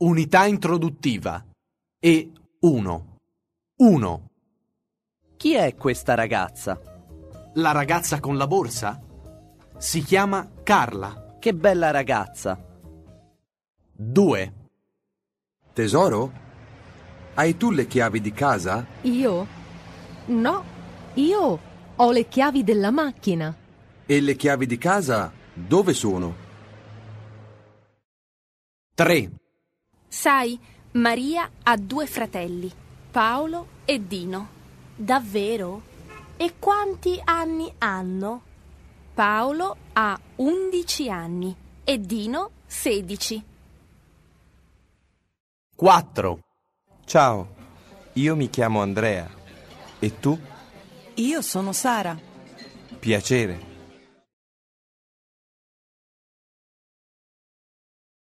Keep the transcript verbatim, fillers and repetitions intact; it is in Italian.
Unità introduttiva. E uno. uno. Chi è questa ragazza? La ragazza con la borsa? Si chiama Carla. Che bella ragazza. due. Tesoro? Hai tu le chiavi di casa? Io? No, io ho le chiavi della macchina. E le chiavi di casa dove sono? tre. Sai, Maria ha due fratelli, Paolo e Dino. Davvero? E quanti anni hanno? Paolo ha undici anni e Dino sedici. quattro. Ciao, io mi chiamo Andrea. E tu? Io sono Sara. Piacere.